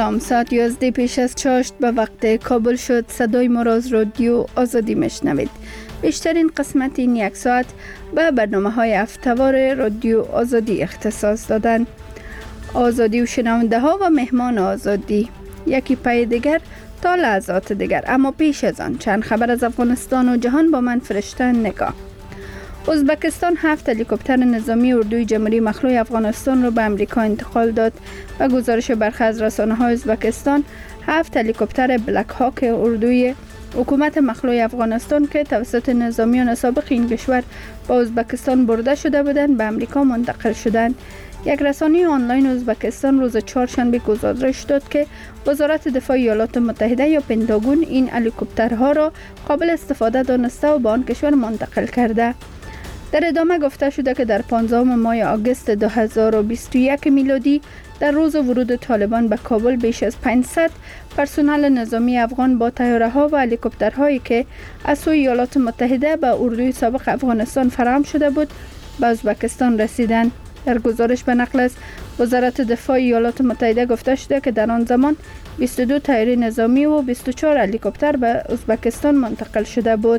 سلام، ساعت 11 پیش از چاشت به وقت کابل شد. صدای ما را از رادیو آزادی میشنوید. بیشترین قسمت این یک ساعت به برنامه های هفته‌وار رادیو آزادی اختصاص دادن. آزادی و شنونده ها و مهمان آزادی، یکی پای دیگر تا لحظات دیگر. اما پیش از آن چند خبر از افغانستان و جهان با من فرشته نگاه. ازبکستان 7 هلیکوپتر نظامی اردوی جمهوری مخلوع افغانستان را به امریکا انتقال داد. و گزارش برخی از رسانه‌های ازبکستان، 7 هلیکوپتر بلک هاک اردوی حکومت مخلوع افغانستان که توسط نظامیان سابق این کشور به ازبکستان برده شده بودند به امریکا منتقل شدند. یک رسانه آنلاین ازبکستان روز چهارشنبه گزارش داد که وزارت دفاع ایالات متحده یا پنتاگون این هلیکوپترها را قابل استفاده دانسته و به آن کشور منتقل کرده. در ادامه گفته شده که در 15 ماه آگوست 2021 میلادی در روز ورود طالبان به کابل بیش از 500 پرسنل نظامی افغان با طیاره‌ها و هلیکوپترهایی که از سوی ایالات متحده به اردوی سابق افغانستان فراهم شده بود به ازبکستان رسیدند. در گزارش به نقل از وزارت دفاع ایالات متحده گفته شده که در آن زمان 22 طیاره نظامی و 24 هلیکوپتر به ازبکستان منتقل شده بود.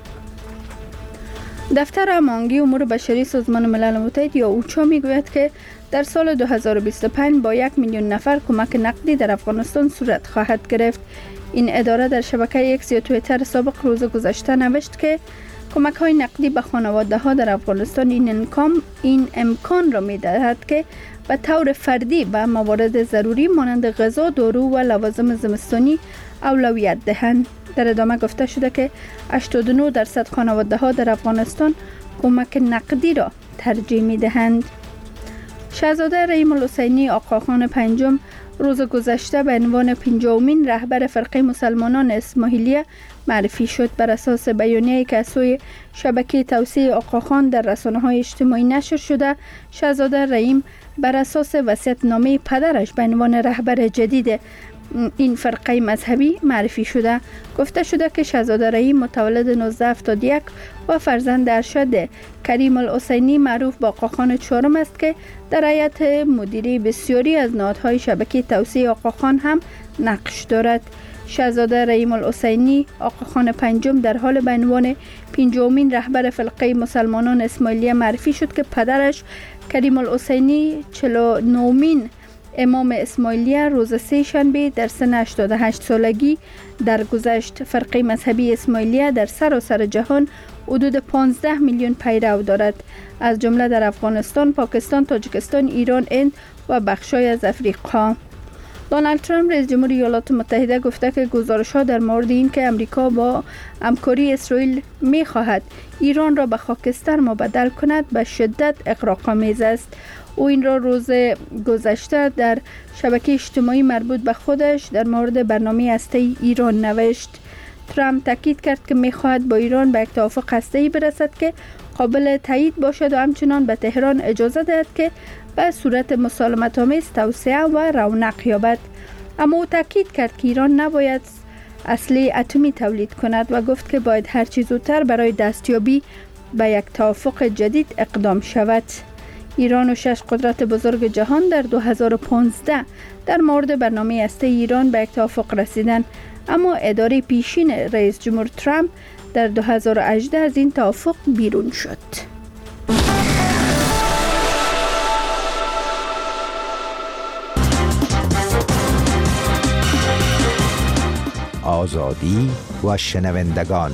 دفتر هماهنگی امور بشری سازمان ملل متحد یا اوچا میگوید که در سال 2025 با 1 میلیون نفر کمک نقدی در افغانستان صورت خواهد گرفت. این اداره در شبکه اکس یا توییتر سابق روز گذشته نوشت که کمک های نقدی به خانواده ها در افغانستان این امکان را می دهد که به طور فردی به موارد ضروری مانند غذا، دارو و لوازم زمستانی اولویت دهند. در ادامه گفته شده که 89% خانواده ها در افغانستان کمک نقدی را ترجیح می دهند. شاهزاده رحیم الحسینی آقاخان پنجم روز گذشته به عنوان 50مین رهبر فرقه مسلمانان اسماعیلیه معرفی شد. بر اساس بیانیه‌ای که از سوی شبکه توسعه آقاخان در رسانه‌های اجتماعی نشر شده، شاهزاده رحیم بر اساس وصیت‌نامه پدرش به عنوان رهبر جدید این فرقه مذهبی معرفی شده. گفته شده که شاهزاده رحیم متولد 1971 و فرزند ارشد کریم الحسینی معروف به آقاخان چهارم است که در هیئت مدیره بسیاری از نهادهای شبکه توسعه آقاخان هم نقش دارد. شاهزاده رحیم الحسینی آقاخان پنجم در حال به عنوان 50مین رهبر فرقه مسلمانان اسماعیلیه معرفی شد که پدرش کریم الحسینی 49مین امام اسماعیلیه روز سه شنبه در سن 88 سالگی درگذشت. فرقه مذهبی اسماعیلیه در سراسر جهان حدود 15 میلیون پیرو دارد، از جمله در افغانستان، پاکستان، تاجیکستان، ایران، هند و بخشای از افریقا. دونالد ترامپ رئیس جمهور ایالات متحده گفته که گزارش‌ها در مورد این که امریکا با همکاری اسرائیل می‌خواهد ایران را به خاکستر مبدل کند به شدت اغراق‌آمیز است. او این را روز گذشته در شبکه اجتماعی مربوط به خودش در مورد برنامه هسته‌ای ایران نوشت. ترامپ تاکید کرد که می‌خواهد با ایران به یک توافق هسته‌ای برسد که قابل تایید باشد و همچنان به تهران اجازه دهد که به صورت مسالمت‌آمیز توسعه و رونق یابد. اما او تاکید کرد که ایران نباید اسلحه اتمی تولید کند و گفت که باید هر چه زودتر برای دستیابی به یک توافق جدید اقدام شود. ایران و 6 قدرت بزرگ جهان در 2015 در مورد برنامه هسته ایران به یک توافق رسیدند، اما اداره پیشین رئیس جمهور ترامپ در 2018 از این توافق بیرون شد. آزادی و شنوندگان.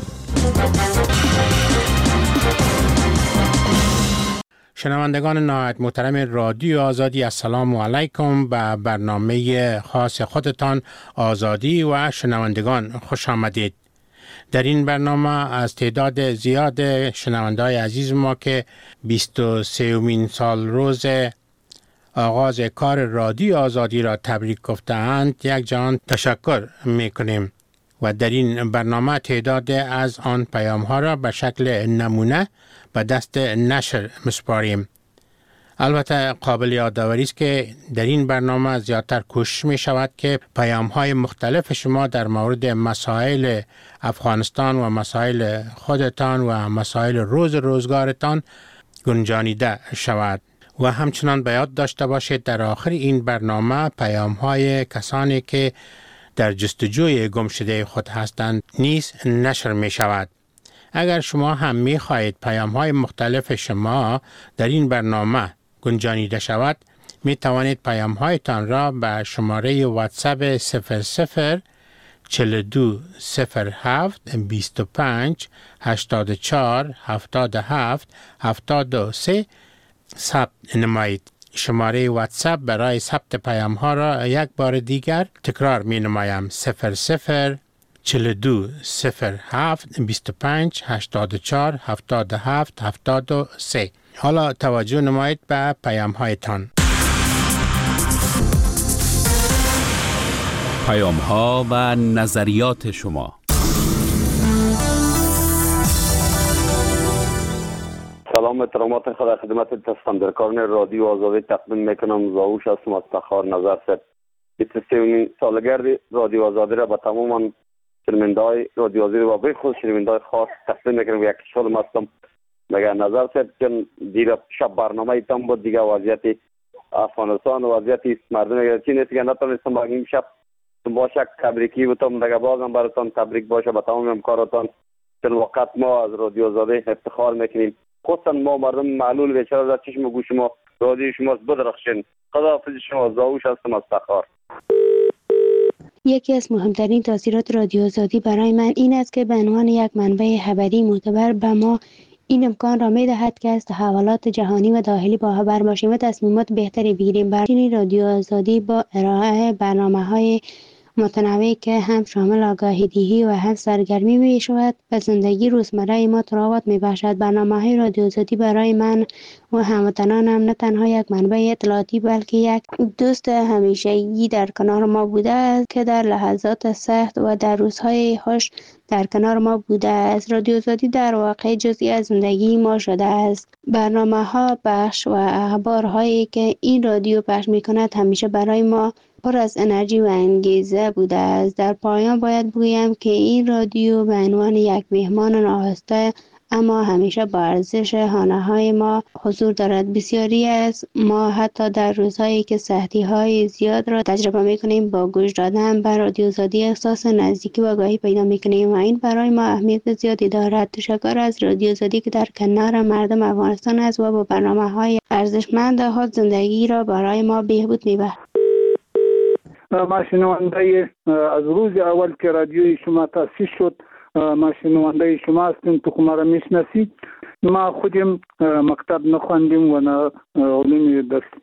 شنوندگان نهایت محترم رادیو آزادی، السلام علیکم. به برنامه خاص خودتان آزادی و شنوندگان خوش آمدید. در این برنامه از تعداد زیاد شنوندای عزیز ما که 23مین سال روز آغاز کار رادیو آزادی را تبریک گفته‌اند یک جهان تشکر می‌کنیم و در این برنامه تعداد از آن پیام‌ها را به شکل نمونه به دست نشر مسپاریم. البته قابل یادآوری است که در این برنامه زیادتر کوشش می شود که پیام‌های مختلف شما در مورد مسائل افغانستان و مسائل خودتان و مسائل روزگارتان گنجانیده شود و همچنان به یاد داشته باشید در آخر این برنامه پیام‌های کسانی که در جستجوی گمشده خود هستند نیز نشر می شود. اگر شما هم می خواهید پیام‌های مختلف شما در این برنامه گنجانیده شود، می توانید پیام‌هایتان را به شماره واتساپ 00 42 07 25 84 77 73 ثبت نمایید. شماره واتساپ برای ثبت پیام ها را یک بار دیگر تکرار می نمایم: 00 42 07 25 84 77 73. حالا توجه نمایید به پیام هایتان. پیام ها و نظریات شما. سلام احترامات خدا خدمت تصفندرکاران رادیو آزادی تقدیم میکنم. زاوش هستم از تخار نظر سر. 23 سالگرد رادیو آزادی را به تمام شنونده های رادیو آزادی و به خود شنونده های خاص تقدیم میکنم. یک سال هستم مگر نظر سر چون دیگه شب برنامه ایتان بود، دیگه وضعیت افغانستان و وضعیت مردم چین است که نتونستم با این شب با شک تبریکی بودم. دیگه بازم براتون تبریک باشه به تمام همکاراتان. چون وقت ما از رادیو آزادی افتخار میکنیم، خصوصا ما مردم معلول بیچاره در چشم و گوش ما رادیو شما بدرخشین. خداحافظ شما. زاوش هستم از تخار. یکی از مهمترین تاثیرات رادیو آزادی برای من این است که به عنوان یک منبع خبری معتبر به ما این امکان را می‌دهد که از تحولات جهانی و داخلی باخبر باشیم و تصمیمات بهتری بگیریم. برای رادیو آزادی با ارائه برنامه‌های متنوعی که هم شامل آگاهی دهی و هم سرگرمی می شود و زندگی روزمره ما تراوت می بخشد. برنامه‌های رادیو آزادی برای من و هموطنانم نه تنها یک منبع اطلاعاتی بلکه یک دوست همیشگی در کنار ما بوده است که در لحظات سخت و در روزهای خوش در کنار ما بوده است. رادیو آزادی در واقع جزئی از زندگی ما شده است. برنامه‌ها، بخش و اخبارهایی که این رادیو پخش می‌کند همیشه برای ما پر از انرژی و انگیزه بوده است. در پایان باید بگویم که این رادیو به عنوان یک مهمان ناخواسته اما همیشه با ارزش خانه‌های ما حضور دارد. بسیاری از ما حتی در روزهایی که سختی‌های زیاد را تجربه می‌کنیم با گوش دادن به رادیو آزادی احساس نزدیکی و آگاهی پیدا می‌کنیم و این برای ما اهمیت زیادی دارد. تشکر از رادیو آزادی که در کنار مردم افغانستان است و با برنامه‌های ارزشمند خود زندگی را برای ما بهبود می‌بخشد. ما شنونده از روز اول که رادیوی شما تأسیس شد ما شنونده شما هستیم. تو ما را میشناسید. ما خودم مکتب نخواندیم و نه علوم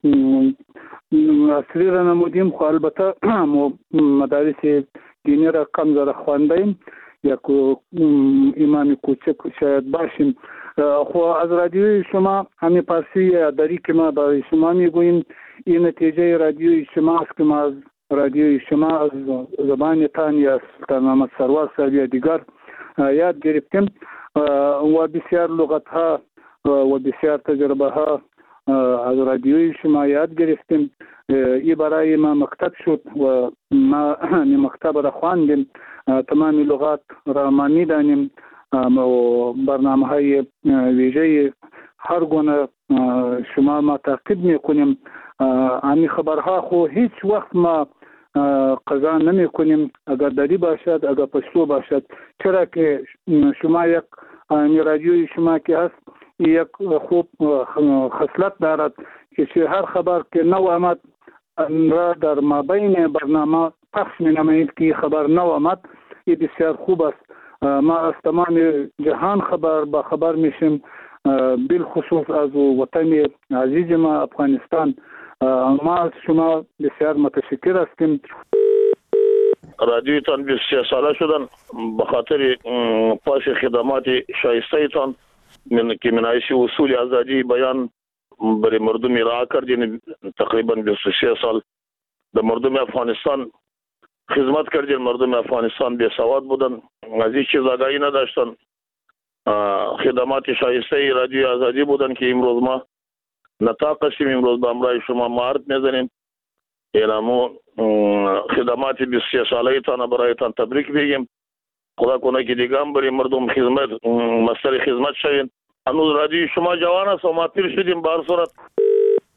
عصری را نمودیم، خو البته مدارس دینی را کم زره خواندیم، یک ایمان کوچک شاید باشیم. خو از رادیوی شما همین پارسی داری که ما برای شما میگوییم این نتیجه رادیوی شما است که ما از رادیوی شما از زبان تان یا سلطان محمد سرور صاحب یا دیگر یاد گرفتیم و بسیار لغت ها و بسیار تجربه ها از رادیوی شما یاد گرفتیم. این برای ما مکتب شد و ما مکتب را خواندیم، تمام لغات را ما میدانیم و برنامه های ویژه هر گونه شما ما تعقیب میکنیم. همین خبرها خو هیچ وقت ما قضا نمی کنیم، اگر دری باشد اگر پشتو باشد، چرا که شما یک رادیوی شما که هست یک خوب خصلت دارد که هر خبر که نو آمد را در مابین برنامه پخش می نمایید که خبر نو آمد. این بسیار خوب است. ما از تمام جهان با خبر میشیم، بالخصوص از وطن عزیز ما افغانستان. ما از شما بسیار متشکر هستیم. رادیوی تان 23 ساله شدن به خاطر پاس خدمات شایسته تان که منایش اصول آزادی بیان برای مردم ارائه کردین. تقریبا 23 سال در مردم افغانستان خدمت کردین. مردم افغانستان بی سواد بودن، از این چیز آگاهی نداشتن. خدمات شایسته رادیو آزادی بودن که امروز ما نطاق هستیم. امروز به امرای شما معرض میزنیم. اینمو خدمات 23 ساله تان برایتان تبریک بگیم. خدا کنه که دیگه هم برای مردم خدمت مستر خدمت شوین. هنوز رادیو شما جوان است و ما پیر شدیم. به هر صورت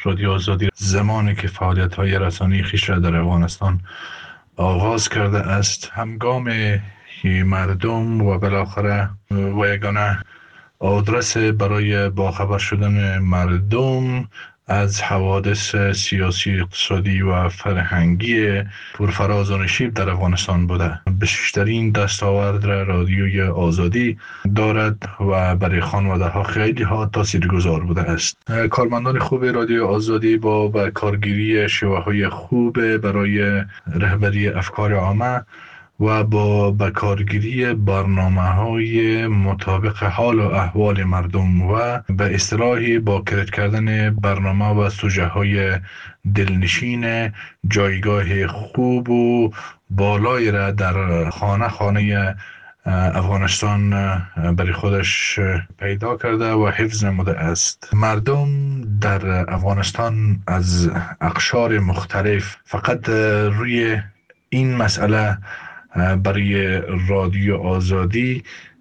رادیو آزادی زمانی که فعالیت‌های رسانه‌ای خویش را در افغانستان آغاز کرده است، همگام مردم و بالاخره و یگانه آدرس برای باخبر شدن مردم از حوادث سیاسی، اقتصادی و فرهنگی پرفراز و نشیب در افغانستان بوده. بیشترین دستاورد را رادیوی آزادی دارد و برای خانواده ها خیلی ها تاثیرگذار بوده است. کارمندان خوب رادیو آزادی با کارگیری شیوه های خوب برای رهبری افکار عامه و با کارگیری برنامه‌های مطابق حال و احوال مردم و به اصطلاحی با کرد کردن برنامه و سوژه‌های دلنشین جایگاه خوب و بالایی را در خانه افغانستان برای خودش پیدا کرده و حفظ نموده است. مردم در افغانستان از اقشار مختلف فقط روی این مسئله برای رادیو آزادی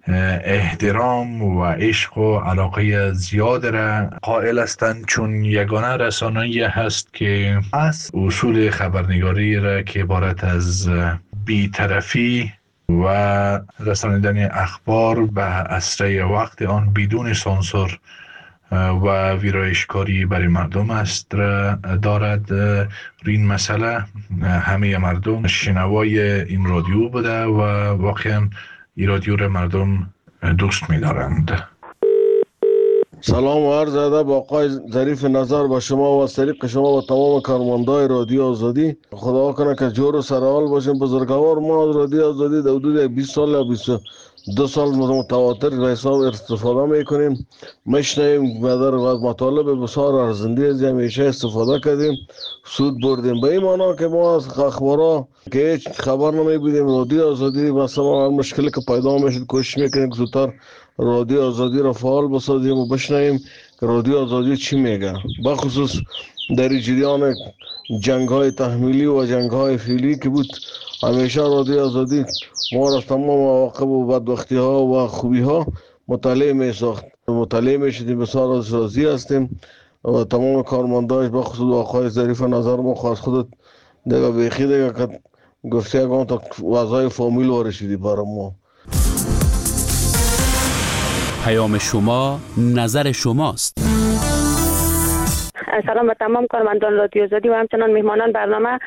احترام و عشق و علاقه زیاد را قائل هستند، چون یگانه رسانه‌ای هست که از اصول خبرنگاری را که عبارت از بی‌طرفی و رسانیدن اخبار به اسرع وقت آن بدون سانسور و ویرایشکاری برای مردم است دارد. این مسئله همه مردم شنوای این رادیو بوده و واقعا این رادیو را مردم دوست می دارند. سلام و عرض ادب آقای ظریف نظر با شما و از طریق شما و تمام کارمندای رادیو آزادی. خدا کنه که جور و سرحال باشیم. بزرگوار ما از رادیو آزادی در حدود 20 سال یا 22 سال متواتر به حساب استفاده میکنیم، میشنویم و در مطالب بسیار ارزنده از همیشه استفاده کردیم، سود بردیم. به این معنا که ما از اخبارا که هیچ خبر نمی بودیم، رادیو آزادی مثلا هر مشکلی که پیدا میشد کوشش میکنیم که زودتر رادیو آزادی را فعال بسازیم و بشنویم که رادیو آزادی چی میگه. بخصوص در جریان جنگ های تحمیلی و جنگ های فعلی که بود، همیشه رادیو آزادی ما را تمام مواقف و بدبختی ها و خوبی ها مطالعه می ساخت. مطالعه می شدیم، بسیار از راضی هستیم و تمام کارمنداش بخصوص آقای ظریف نظر ما خواست خودت دیگه بیخی دیگه که گفته اگه تا وضعای فامیل وارشیدی برای ما. پیام شما نظر شماست. سلام به تمام کارمندان رادیو آزادی و همچنان مهمانان برنامه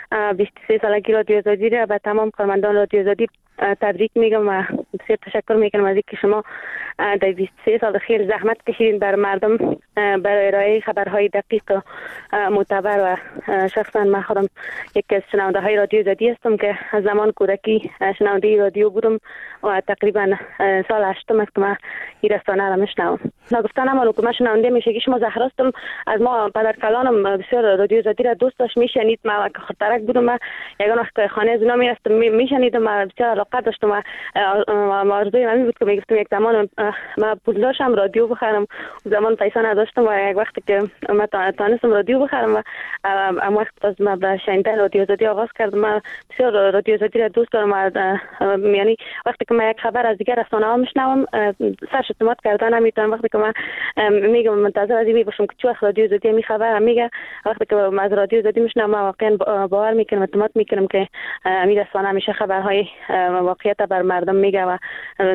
23 سالگی رادیو آزادی را به تمام کارمندان رادیو آزادی تبریک میگم و بسیار تشکر میکنم از اینکه شما در 23 سال خیر زحمت کشیدین بر مردم برای ارائه خبرهای دقیق و معتبر. و شخصا من خودم یکی از شنونده های رادیو آزادی هستم که از زمان کودکی شنونده رادیو بودم و تقریبا سال 8 است که من این رسانه را میشنوم. نگفتن اما که من شنونده میشه که شما زهرا هستم، از ما پدر کلانم بسیار رادیو آزادی را دوست داشت، میشنید. ما که خاطرک بودم، من یگان وقت خانه از اونا میرفتم میشنیدم و بسیار علاقه داشتم و آرزوی من بود که میگفتم یک زمان من پول داشتم رادیو بخرم. زمان پیسه نداشتم و یک وقتی که من تانستم رادیو بخرم و ام وقت از ما به شنیدن رادیو آزادی آغاز کردم. من بسیار رادیو آزادی را دوست دارم و یعنی وقتی که من یک خبر از دیگر رسانه ها میشنوم سرش اعتماد کردن نمیتونم. وقتی که من میگم منتظر از این باشم که چه وقت رادیو آزادی می خبر میگه، وقتی که از رادیو آزادی میشنوم واقعا باور میکنم اعتماد میکنم که این رسانه همیشه خبرهای واقعیت بر مردم میگه و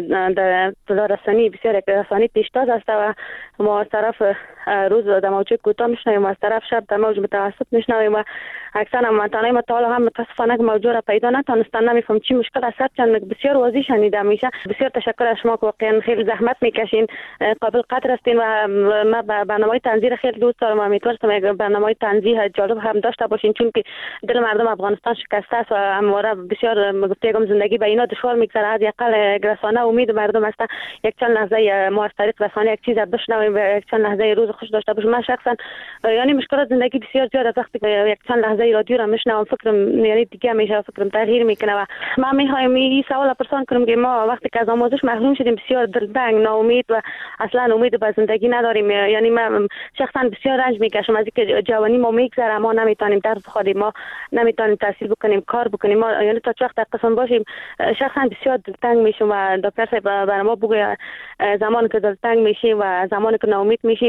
در رسانی بسیار یک رسانه پیشتاز است و ما از طرف روز در موج کوتاه میشنویم و از طرف شب در موج متوسط میشنویم و اکثرا منطقه ما تا هم متاسفانه موضوع را پیدا نتونستم، نمیفهم چی مشکل است. چند بسیار واضح شنیدم میشه. بسیار تشکر از شما که واقعا خیلی زحمت میکشین، قابل قدر هستین و ما برنامه تنظیر خیلی دوست دارم و امیدوارم یک برنامه تنظیر جالب هم داشته باشین، چون که دل مردم افغانستان شکسته است و همواره بسیار گفتم زندگی به اینا دشوار میگذره. از یقل رسانه امید مردم است یک چند لحظه ما از طریق رسانه یک چیز بشنویم و یک چند لحظه روز خوش داشته باشیم. من شخصا یعنی مشکلات زندگی بسیار زیاد است، وقتی یک چند لحظه رادیو را میشنوم فکرم یعنی دیگه میشه فکرم تغییر میکنه و من میخوایم این سوال پرسان کنم که ما وقتی که از آموزش محروم شدیم بسیار دلتنگ، ناامید و اصلا امید به زندگی نداریم. یعنی من شخصا بسیار رنج میکشم از اینکه جوانی ما میگذره، ما نمیتونیم درس بخونیم، ما نمیتونیم تحصیل بکنیم، کار بکنیم، ما یعنی تا چه وقت در قسم باشیم. شخصا بسیار دلتنگ میشم و دکتر صاحب برای ما بگه زمانی که دلتنگ میشیم و زمانی که ناامید میشیم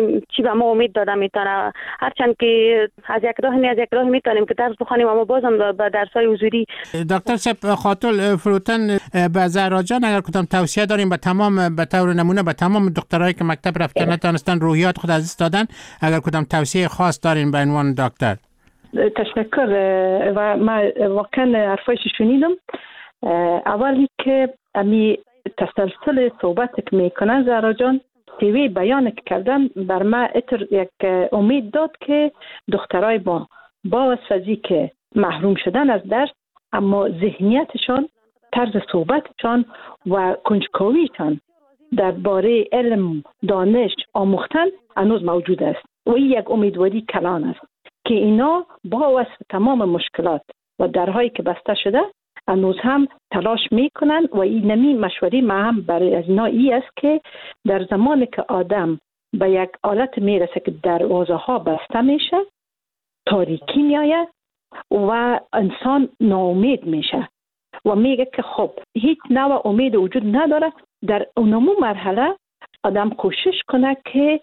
چی به ما امید داده میتونه. هرچند که از یک راه میتونیم که درس بخوانیم، اما بازم به درس‌های حضوری. دکتر صاحب خاطر فروتن به زهرا جان اگر کدام توصیه داریم به طور نمونه به تمام دخترایی که مکتب رفتن نتونستن روحیات خود از دست دادن، اگر کدام توصیه خاص دارین به عنوان دکتر؟ تشکر. و ما واقعا حرفایش شنیدم. اولی که امی تسلسل صحبت که میکنن زهرا جان، تیوی بیان که کردن بر ما یک امید داد که دخترای با واسفزی که محروم شدن از درس اما ذهنیتشان، طرز صحبتشان و کنجکاویشان درباره علم دانش آموختن هنوز موجود است و این یک امیدواری کلان است که اینا با وصف تمام مشکلات و درهایی که بسته شده هنوز هم تلاش میکنن و این نمی مشوری ما هم برای از اینا ای است که در زمانی که آدم به یک حالت میرسه که دروازه ها بسته میشه، تاریکی میآید و انسان ناامید میشه و میگه که خب هیچ نوع امید وجود نداره. در اونمو مرحله آدم کوشش کنه که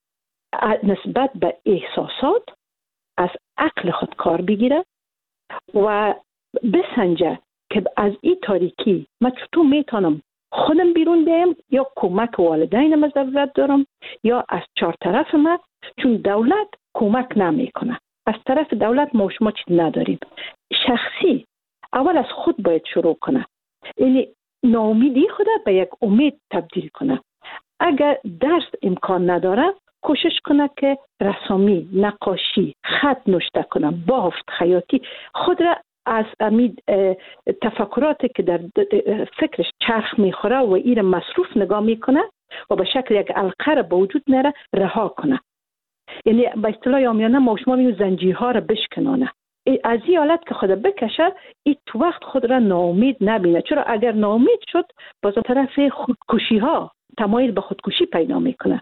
نسبت به احساسات از عقل خود کار بگیره و بسنجه که از این تاریکی من چطور میتونم خودم بیرون بیایم یا کمک والدینم از ضرورت دارم یا از چهار طرف من، چون دولت کمک نمیکنه. از طرف دولت ما شما چیز نداریم. شخصی اول از خود باید شروع کنه، یعنی ناامیدی خود به یک امید تبدیل کنه. اگر درس امکان نداره کوشش کنه که رسامی، نقاشی، خط نوشته کنه، بافت، خیاطی خود را از امید تفکراتی که در فکرش چرخ میخوره و این مصروف نگاه میکنه و به شکل یک علقه به وجود میاره رها کنه. یعنی به اصطلاح عامیانه ما شما میگیم زنجیرها را بشکنانه. از این حالت که خود بکشه این تو وقت خود را ناامید نبینه. چرا اگر ناامید شد باز طرف خودکشی ها تمایل به خودکشی پیدا میکنه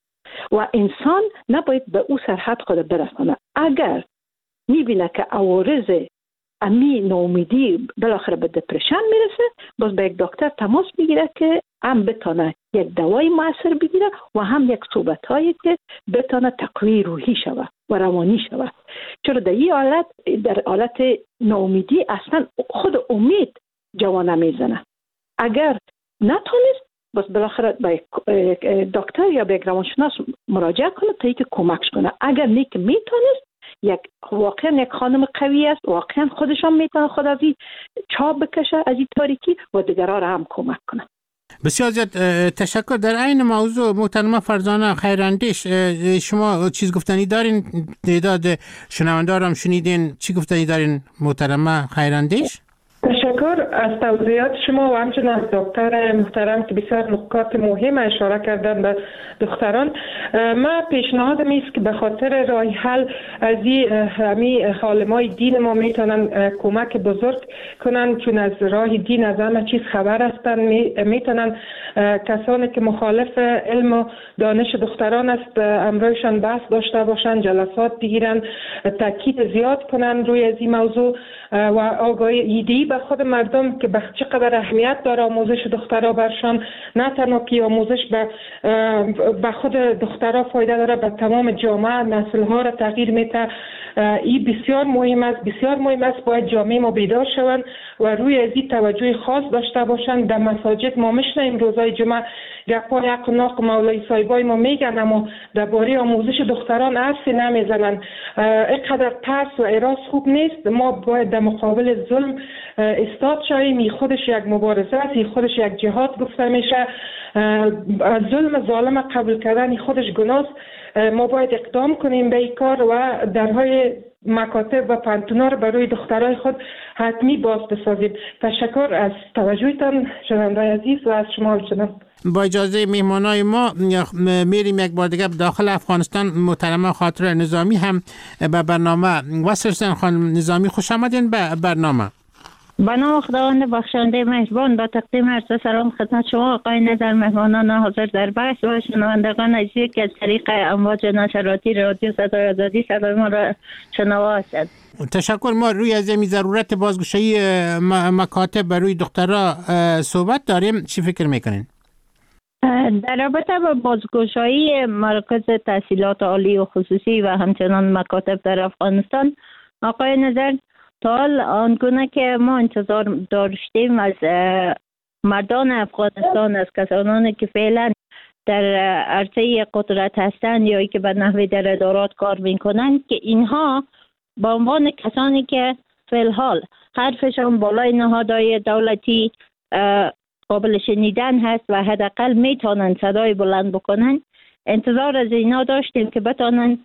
و انسان نباید به او سرحد خود برسانه. اگر میبینه که عوارض امی ناامیدی بالاخره به دپرشن میرسه، باز به یک دکتر تماس میگیره که هم بتونه یک دوای مؤثر بگیره و هم یک صحبتایی که بتونه تقویه روحی شوه و روانی شوه. چرا در این حالت، در حالت ناامیدی اصلا خود امید جوانه میزنه. اگر نتونست باز بالاخره به دکتر یا به روانشناس مراجعه کنه تا اینکه کمکش کنه. اگر نیک میتونست واقعا یک خانم قوی است، واقعا خودشان میتونه خود از این چاب بکشه از این تاریکی و دیگران را هم کمک کنه. بسیار زیاد تشکر. در این موضوع محترمه فرزانه خیراندیش، شما چیز گفتنی دارین؟ تعداد شنوندگان هم شنیدین، چی گفتنی دارین محترمه خیراندیش؟ تشکر از توضیحات شما و همچنین از دکتر محترم که بسیار نکات مهم اشاره کردن به دختران. ما پیشنهادم است که به خاطر راه حل از این عالمای دین ما میتونن کمک بزرگ کنن، چون از راه دین از همه چیز خبر هستن. میتونن کسانی که مخالف علم و دانش دختران است امروزشان بحث داشته باشن، جلسات بگیرن، تاکید زیاد کنن روی از این موضوع و آگاهی ایده‌ای به خود مردم که به چقدر اهمیت داره آموزش دخترها برشان. نه تنها که آموزش به خود دخترها فایده داره، به تمام جامعه نسل‌ها را تغییر میده. این بسیار مهم است، بسیار مهم است. باید جامعه ما بیدار شوند و روی از این توجه خاص داشته باشند. در مساجد ما میشنیم روزای جمعه گپای حق و ناق مولای صاحبای ما میگن، اما درباره آموزش دختران حرفی نمیزنن. اینقدر ترس و اعراض خوب نیست. ما باید در مقابل ظلم استاد شویم. این خودش یک مبارزه است، این خودش یک جهاد گفته میشه. ظلم ظالم قبول کردن خودش گناه است. ما باید اقدام کنیم به این کار و درهای مکاتب و پانتونا رو برای دخترای خود حتمی باز بسازیم. تشکر از توجهتان شنوندگان عزیز و از شما همچنان. با اجازه میهمانای ما میریم یک بار دیگه داخل افغانستان. محترمه خاطر نظامی هم به برنامه وصل شدن. خانم نظامی خوش آمدین به برنامه. به نام خداوند بخشنده مهربان با تقدیم عرض سلام خدمت شما آقای نظر، مهمانان حاضر در بحث و شنوندگان عزیزی که از طریق امواج نشراتی رادیو صدای آزادی صدای ما را شنوا هستند. تشکر. ما روی از این ضرورت بازگشایی مکاتب برای دخترها صحبت داریم. چی فکر میکنین؟ در رابطه با بازگشایی مراکز تحصیلات عالی و خصوصی و همچنان مکاتب در افغانستان، آقای نظر، تا حال آنگونه که ما انتظار داشتیم از مردان افغانستان، از کسانی که فعلا در عرصه قدرت هستند یا که به نحوی در ادارات کار میکنند، که اینها به عنوان کسانی که فعال حرفشان بالای نهادهای دولتی قابل شنیدن هست و حداقل میتونن صدای بلند بکنن، انتظار از اینا داشتیم که بتونن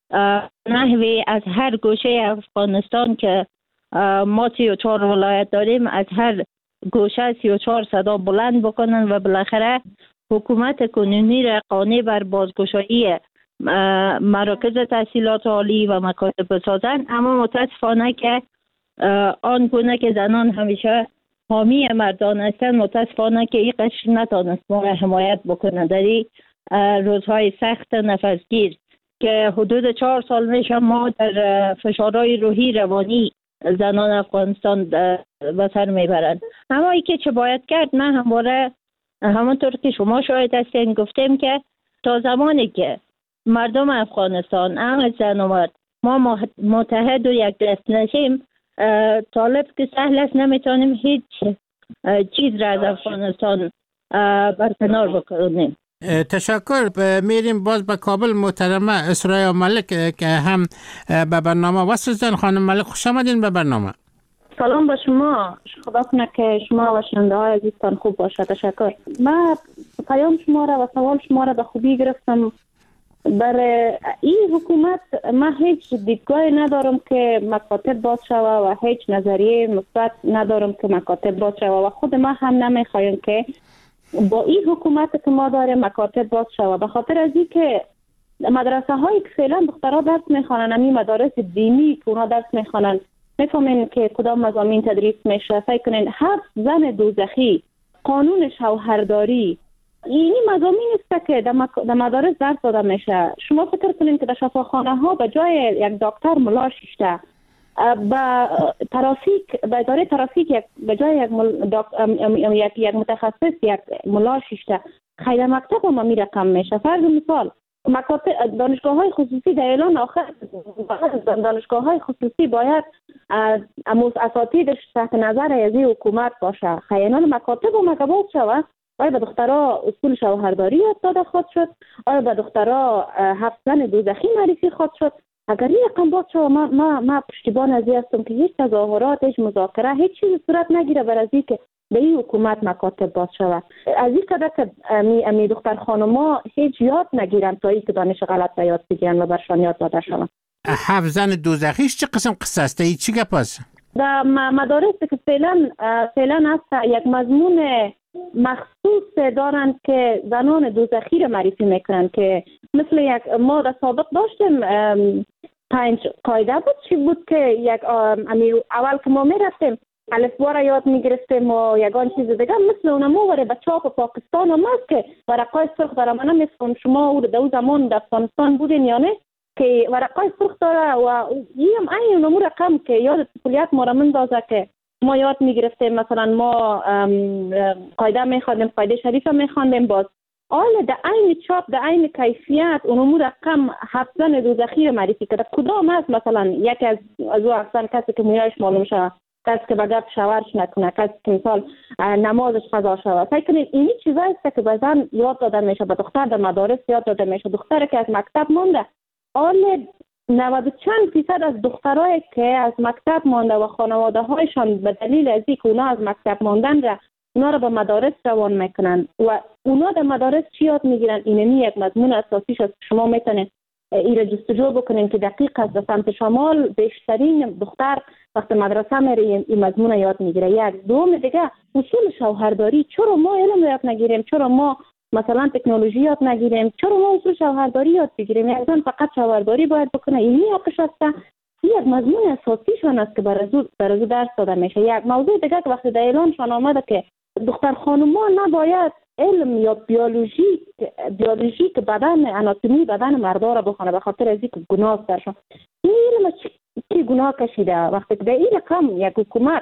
نحوی از هر گوشه افغانستان که ما 34 ولایت داریم، از هر گوشه 34 صدا بلند بکنن و بالاخره حکومت کنونی را قانع بر بازگشایی مراکز تحصیلات عالی و مکاتب بسازن. اما متاسفانه که آن گونه که زنان همیشه حامی مردان هستند، متاسفانه که این قشر نتانست ما را حمایت بکنه در این روزهای سخت نفسگیر که حدود 4 سال میشه ما در فشارهای روحی روانی زنان افغانستان به سر میبرند. اما ای که چه باید کرد، من همواره همانطور که شما شاهد هستین گفتیم که تا زمانی که مردم افغانستان از زن و مرد ما متحد و یک دست نشیم، طالب که سهل است نمیتونیم هیچ چیز را از افغانستان برکنار بکنیم. تشکر. میریم باز به کابل. محترمه اسرای ملک که هم به برنامه وصل هستند. خانم ملک، خوش آمدین به برنامه. سلام به شما. خدا کنه که شما و شنونده های عزیزتان خوب باشه. تشکر. من پیام شما را و سوال شما را به خوبی گرفتم. برای این حکومت من هیچ دیدگاهی ندارم که مکاتب باز شوه و هیچ نظریه مثبت ندارم که مکاتب باز شوه و خود ما هم نمیخوایم که با این حکومت که ما داریم مکاتب باز شوه، به خاطر از این که مدرسه هایی که فعلا دخترها درس میخوانن، همین مدارس دینی که اونا درس میخوانن، میفهمین که کدام مضامین تدریس میشه. فکر کنین 7 زن دوزخی، قانون شوهرداری، این مضامین است که در مدارس درس داده میشه. شما فکر کنین که در شفاخانه ها به جای یک دکتر ملا شیشته، به ترافیک، به اداره ترافیک به جای یک متخصص یک ملا شیشته، خیلی مکتب هم می رقم میشه. فرض مثال مکاتب، دانشگاه های خصوصی در اعلان آخر دانشگاه های خصوصی باید اساتیدش تحت نظر از حکومت باشه. خیانان مکاتب و مکبوت شود. آیا به دخترها اصول شوهرداری یاد داده خواهد شد؟ آیا به دخترها 7 زن دوزخی معرفی خواهد شد؟ اگر این رقم باز شد، ما پشتیبان از این هستم که هیچ تظاهرات، هیچ مذاکره، هیچ چیزی صورت نگیره بر از این که به این حکومت مکاتب باز شود. از این قدر که امی دختر خانوما هیچ یاد نگیرن تا این که دانش غلط به یاد بگیرن و برشان یاد داده شود. 7 زن دوزخیش چه قسم قصه است؟ این چی گپ است؟ در مدارس که فعلا هست یک مضمون مخصوص دارند که زنان دوزخی را معرفی میکنند، که مثل یک ما در سابق داشتیم 5 قاعده بود. چی بود که یک اول که ما میرفتیم الفبا را یاد میگرفتیم و یگان چیز دیگه مثل اونمو وره به چاپ پاکستان هم هست که ورقای سرخ داره. من نمیفهم شما او در زمان در افغانستان بودین یا نه که ورقای سرخ داره و این اونمو رقم که یاد کلیت ما را مندازه که ما یاد میگرفتیم. مثلا ما قاعده میخواندیم، قاعده شریف میخواندیم، باز آل در عین چاپ در عین کیفیت اونمو رقم 7 زن دوزخی رو معرفی کرده. کدام هست؟ مثلا یکی از او احسان کسی که مویایش معلوم شود، کسی که بگرد شوهرش نکنه، کسی که مثال نمازش قضا شود. فکر کنید اینی چیزایی است که به زن یاد داده میشه، به دختر در مدارس یاد داده میشه. دختر که از مکتب مونده، آل 90 چند فیصد از دخترایی که از مکتب مانده و خانواده هایشان به دلیل از اینکه اونا از مکتب ماندن را اونا را به مدارس روان میکنن و اونا در مدارس چی یاد میگیرن؟ اینمی یک مضمون اساسیش است. شما میتونید این را جستجو بکنین که دقیق است. در سمت شمال بیشترین دختر وقتی مدرسه میره این مضمون یاد میگیره. یک دوم دیگه اصول شوهرداری. چرا ما علم یاد نگیریم؟ چرا ما مثلا تکنولوژی یاد نگیریم؟ چرا ما اصول شوهرداری یاد بگیریم؟ یک زن فقط شوهرداری باید بکنه؟ اینی حقش است. یک مضمون اساسیشان است که برای درس داده میشه. یک موضوع دیگه که وقتی در اعلانشان آمده که دختر خانوما نباید علم یا بیولوژی که بدن آناتومی بدن مردا را بخونه به خاطر از اینکه گناه درشون. این علم چی گناه کشیده؟ وقتی که در این رقم یک حکومت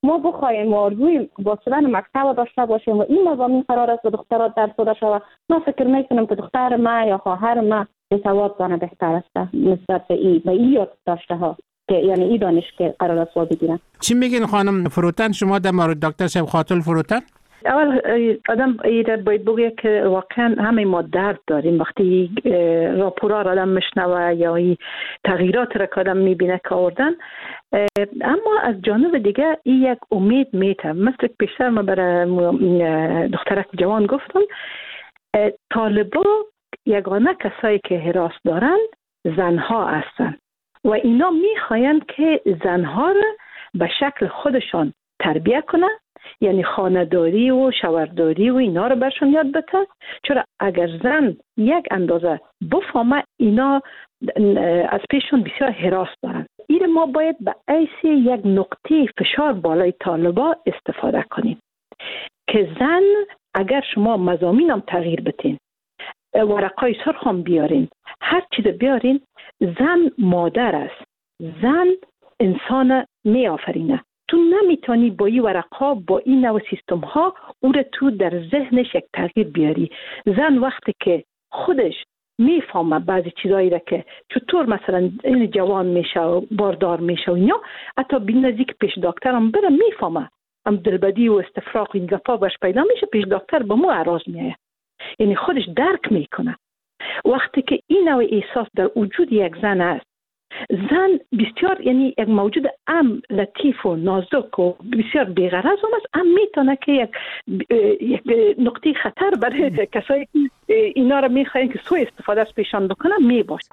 ما بخوایم آرزوی باز شدن مکتب داشته باشیم و این مضامین قرار است به دخترات درس داده شود، من فکر میکنم که دختر ما یا خواهر ما سواد دانه بهتر است نسبت به این یاد داشته ها که یعنی این دانش که قرار است وا بگیرن. چی میگین خانم فروتن شما در مورد دکتر صاحب خاتون فروتن؟ اول آدم ایره باید بگه که واقعا همه ما درد داریم وقتی راپورا را آدم میشنوه یا این تغییرات را که آدم میبینه که آوردن، اما از جانب دیگه این یک امید میته. مثل که پیشتر ما برای دخترک جوان گفتم، طالبا یگانه کسایی که هراس دارن زنها هستن و اینا میخواین که زنها را به شکل خودشان تربیه کنه، یعنی خانه‌داری و شوهرداری و اینا رو برشون یاد بده. چرا اگر زن یک اندازه بفهمه اینا از پیشون بسیار هراس دارن. این ما باید به حیث یک نقطه فشار بالای طالبا استفاده کنیم که زن اگر شما مضامینم تغییر بتین، ورقای سرخ هم بیارین، هر چیز بیارین، زن مادر است، زن انسان می آفرینه. تو نمیتونی با این ورقا با این نوع سیستم ها او رو تو در ذهنش یک تغییر بیاری. زن وقتی که خودش میفهمه بعضی چیزایی را که چطور مثلا این جوان میشه و باردار میشه و اینا، حتی بی نزدیک پیش دکتر هم بره میفهمه، هم دلبدی و استفراغ این گپا باش پیدا میشه، پیش دکتر با مو عراض میایه، یعنی خودش درک میکنه. وقتی که این نوع احساس در وجود یک زن است، زن بسیار یعنی یک موجود لطیف و نازک و بسیار بی‌غرض است، میتونه که یک نقطه خطر برای کسایی که اینا رو میخواین که سوء استفاده از پیشان بکنن میباشه.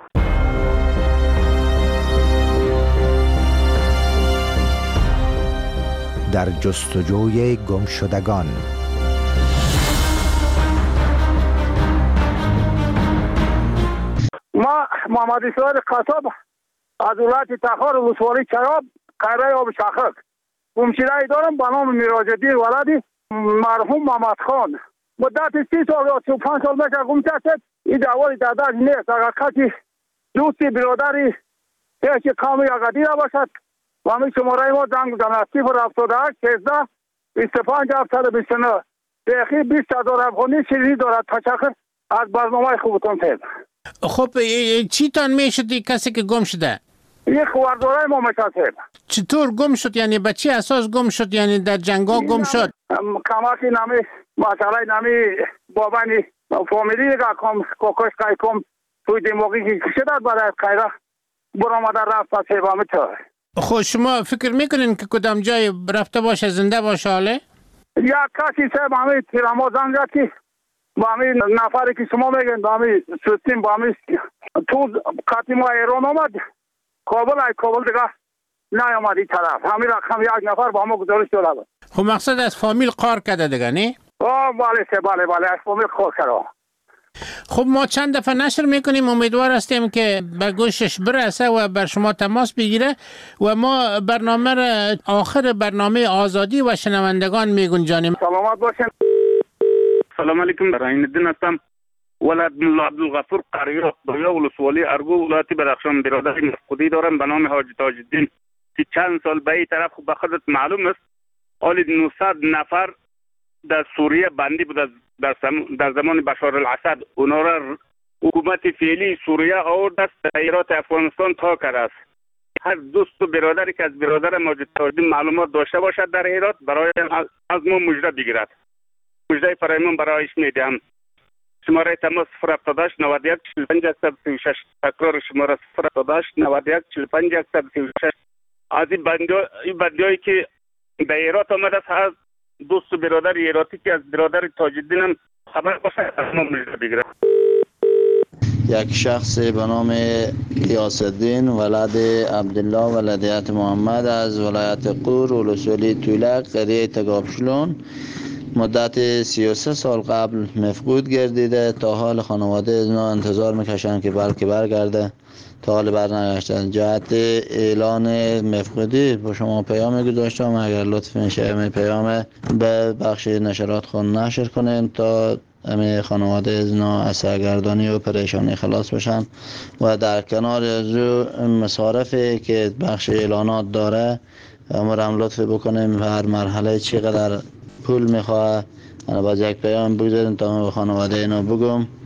در جستجوی گمشدگان. ما محمد اسرائیل قصاب از ولایت تخار ولسوالی چراب قره آب شخک گمشده دارم به نام میراجدی ولدی مرحوم محمد خان. مدت 30 سال یا 35 سال میشه گم شد. این دواری در دست نیست. اگر کسی دوستی برادری هیچ کامی اگدی باشد و همین شماره ما زنگ بزنه 078 16 25 729 دقیقی 20,000 افغانی شیرینی دارد. تشکر از برنامه خوبتون تید. خب چی تان میشد کسی که گم شده؟ یک خوارداره ما میشد. چطور گم شد؟ یعنی به چی اساس گم شد؟ یعنی در جنگا گم شد؟ کماکی نمی مسئله نمی بابانی فامیلی که کوکش قایکم توی دماغی که شده برای خیره برآمده رفت پس هیبامه چاره. خب شما فکر میکنین که کدام جای رفته باشه زنده باشه حاله؟ یک کسی صاحب همین تیراما زنگ که با همین نفری که شما میگن با همین سوستیم با همین تو قطعی ما ایران آمد کابل دیگه نیامد این طرف. همین رقم یک نفر با ما گزارش داده بود. خب مقصد از فامیل قار کرده دیگه نه؟ بله از فامیل قار کرده. خب ما چند دفعه نشر میکنیم، امیدوار هستیم که به گوشش برسه و بر شما تماس بگیره و ما برنامه را آخر برنامه آزادی و شنوندگان میگنجانیم. سلامت باشین. سلام علیکم. رحیم الدین هستم. ولد ملا عبدالغفور قریه بایا ولسوالی ارگو ولایت بدخشان. برادر مفقودی دارم به نام حاجی تاج الدین که چند سال به این طرف به خودت معلوم است حالی 900 نفر در سوریه بندی بود در زمان بشار الاسد. اونا را حکومت فعلی سوریه آورد است ایرات افغانستان تا کرده است. هر دوست و برادری که از برادر ماجد تاج الدین معلومات داشته باشد در ایرات برای از ما مژده بگیرد. مژده فرایمان برایش میدهم. شماره تماس 078 91 45 136. تکرار شماره 078 91 45 136. از این بندیایی که به ایرات آمده است، هر دوست و برادر ایراتی که از برادر تاج الدین هم خبر باشه از ما مژده بگیرد. یک شخص به نام غیاث الدین ولد عبدالله ولدیت محمد از ولایت قور ولسوالی تولک قریه تگابشلون مدت 33 سال قبل مفقود گردیده. تا حال خانواده از ما انتظار میکشن که بلکه برگرده، تا حال برنگشتن. جهت اعلان مفقودی با شما پیام گذاشتم، اگر لطف میشه پیام به بخش نشرات خون نشر کنین تا همه خانواده از نا از سرگردانی و پریشانی خلاص بشن و در کنار از مصارفی که بخش اعلانات داره ما هم لطف بکنیم هر مرحله چقدر پول میخواه. انا باز یک پیام بگذاریم تا من به خانواده اینا بگم